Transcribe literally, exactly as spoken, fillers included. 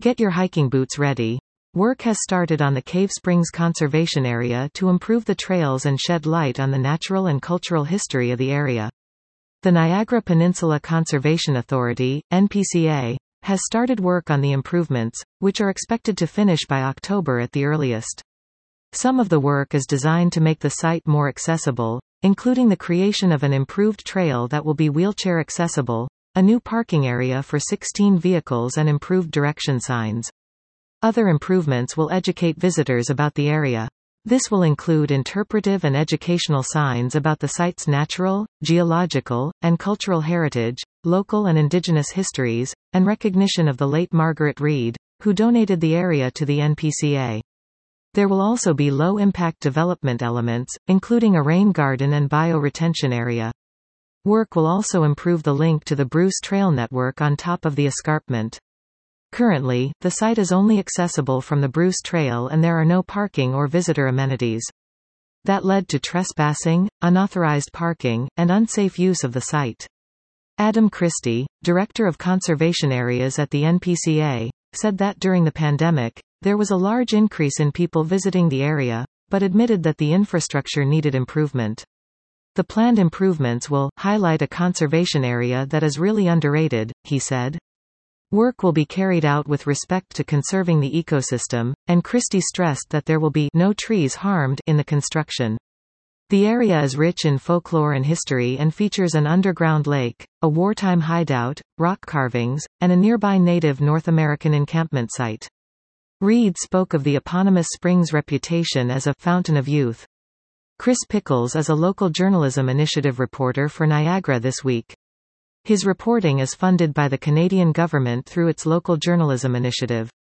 Get your hiking boots ready. Work has started on the Cave Springs Conservation Area to improve the trails and shed light on the natural and cultural history of the area. The Niagara Peninsula Conservation Authority, N P C A, has started work on the improvements, which are expected to finish by October at the earliest. Some of the work is designed to make the site more accessible, including the creation of an improved trail that will be wheelchair accessible, a new parking area for sixteen vehicles and improved direction signs. Other improvements will educate visitors about the area. This will include interpretive and educational signs about the site's natural, geological, and cultural heritage, local and indigenous histories, and recognition of the late Margaret Reed, who donated the area to the N P C A. There will also be low-impact development elements, including a rain garden and bio-retention area. Work will also improve the link to the Bruce Trail network on top of the escarpment. Currently, the site is only accessible from the Bruce Trail and there are no parking or visitor amenities. That led to trespassing, unauthorized parking, and unsafe use of the site. Adam Christie, Director of Conservation Areas at the N P C A, said that during the pandemic, there was a large increase in people visiting the area, but admitted that the infrastructure needed improvement. The planned improvements will highlight a conservation area that is really underrated, he said. Work will be carried out with respect to conserving the ecosystem, and Christie stressed that there will be no trees harmed in the construction. The area is rich in folklore and history and features an underground lake, a wartime hideout, rock carvings, and a nearby native North American encampment site. Reed spoke of the eponymous spring's reputation as a fountain of youth. Chris Pickles is a local journalism initiative reporter for Niagara This Week. His reporting is funded by the Canadian government through its local journalism initiative.